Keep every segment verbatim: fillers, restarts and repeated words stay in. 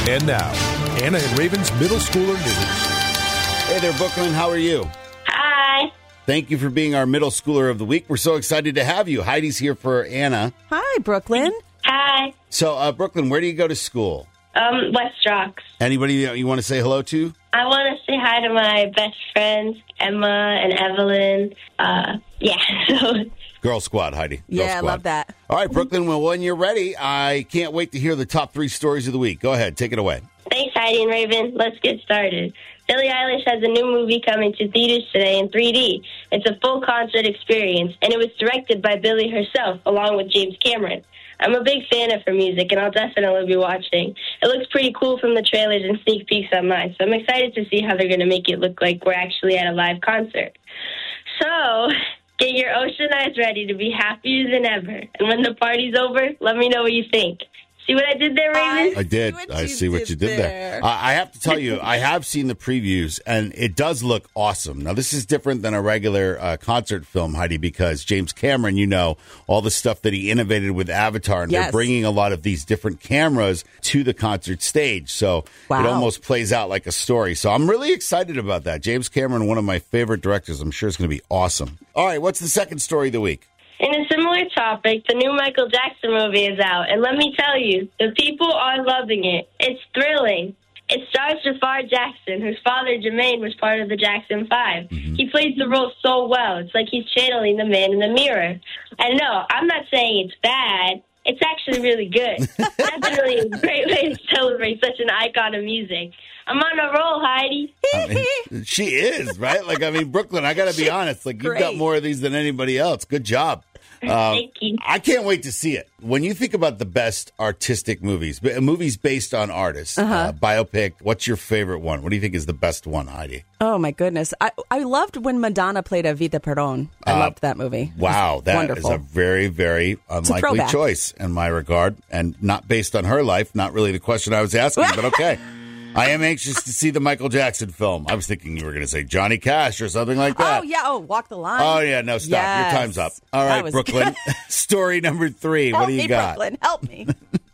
And now, Anna and Raven's Middle Schooler News. Hey there, Brooklyn. How are you? Hi. Thank you for being our Middle Schooler of the Week. We're so excited to have you. Heidi's here for Anna. Hi, Brooklyn. Hi. So, uh, Brooklyn, where do you go to school? Um, West Rocks. Anybody you want to say hello to? I want to say hi to my best friends, Emma and Evelyn. Uh, yeah. Girl Squad, Heidi. Girl Yeah, I Squad. love that. All right, Brooklyn, well, when you're ready, I can't wait to hear the top three stories of the week. Go ahead. Take it away. Thanks, Heidi and Raven. Let's get started. Billie Eilish has a new movie coming to theaters today in three D. It's a full concert experience, and it was directed by Billie herself, along with James Cameron. I'm a big fan of her music, and I'll definitely be watching. It looks pretty cool from the trailers and sneak peeks online, so I'm excited to see how they're going to make it look like we're actually at a live concert. So, get your ocean eyes ready to be happier than ever. And when the party's over, let me know what you think. See what I did there, Raven? I did. what I you see what did you did there. there. Uh, I have to tell you, I have seen the previews, and it does look awesome. Now, this is different than a regular uh, concert film, Heidi, because James Cameron, you know, all the stuff that he innovated with Avatar, and Yes. they're bringing a lot of these different cameras to the concert stage. So Wow. it almost plays out like a story. So I'm really excited about that. James Cameron, one of my favorite directors. I'm sure it's going to be awesome. All right, what's the second story of the week? In a similar topic, the new Michael Jackson movie is out, and let me tell you, the people are loving it. It's thrilling. It stars Jafar Jackson, whose father, Jermaine, was part of the Jackson Five. Mm-hmm. He plays the role so well. It's like he's channeling the man in the mirror. And no, I'm not saying it's bad. It's actually really good. Definitely a great way to celebrate such an icon of music. I'm on a roll, Heidi. I mean, she is, right? Like, I mean, Brooklyn, I got to be honest. Like, you've got Great. more of these than anybody else. Good job. Um, Thank you. I can't wait to see it. When you think about the best artistic movies, b- movies based on artists, Uh-huh. uh, biopic, what's your favorite one? What do you think is the best one, Heidi? Oh, my goodness. I, I loved when Madonna played Evita Peron. I Uh, loved that movie. It Wow, was that wonderful. is a very, very unlikely throwback. choice in my regard, and not based on her life. Not really the question I was asking, but okay. I am anxious to see the Michael Jackson film. I was thinking you were going to say Johnny Cash or something like that. Oh, yeah. Oh, Walk the Line. Oh, yeah. No, stop. Yes. Your time's up. All That right, was Brooklyn. Story number three. Help What do you me, got? Brooklyn. Help me.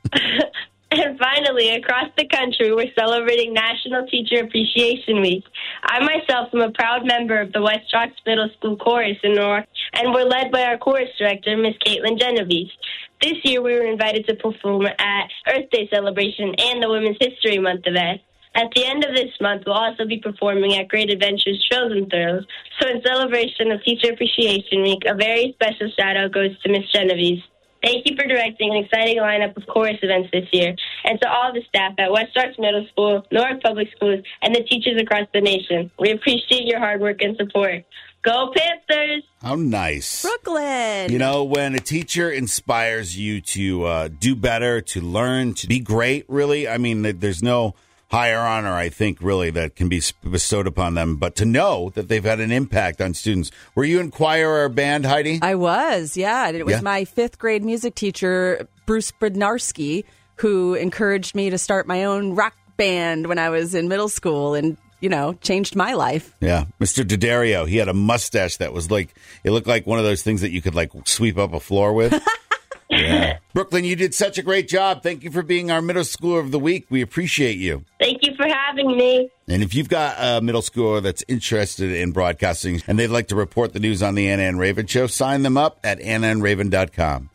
And finally, across the country, we're celebrating National Teacher Appreciation Week. I myself am a proud member of the West Rocks Middle School Chorus in North, and we're led by our chorus director, Miss Caitlin Genovese. This year, we were invited to perform at Earth Day celebration and the Women's History Month event. At the end of this month, we'll also be performing at Great Adventures Trails and Thrills. So in celebration of Teacher Appreciation Week, a very special shout-out goes to Miss Genovese. Thank you for directing an exciting lineup of chorus events this year, and to all the staff at West Rocks Middle School, Newark Public Schools, and the teachers across the nation. We appreciate your hard work and support. Go Panthers! How nice. Brooklyn. You know, when a teacher inspires you to uh, do better, to learn, to be great, really, I mean, th- there's no higher honor, I think, really, that can be bestowed upon them. But to know that they've had an impact on students. Were you in choir or band, Heidi? I was, yeah. It was Yeah. my fifth grade music teacher, Bruce Bednarski, who encouraged me to start my own rock band when I was in middle school and, you know, changed my life. Yeah. Mister D'Addario, he had a mustache that was like, it looked like one of those things that you could, like, sweep up a floor with. Yeah. Brooklyn, you did such a great job. Thank you for being our middle schooler of the week. We appreciate you. Thank you for having me. And if you've got a middle schooler that's interested in broadcasting and they'd like to report the news on the Anna and Raven Show, sign them up at anna and raven dot com.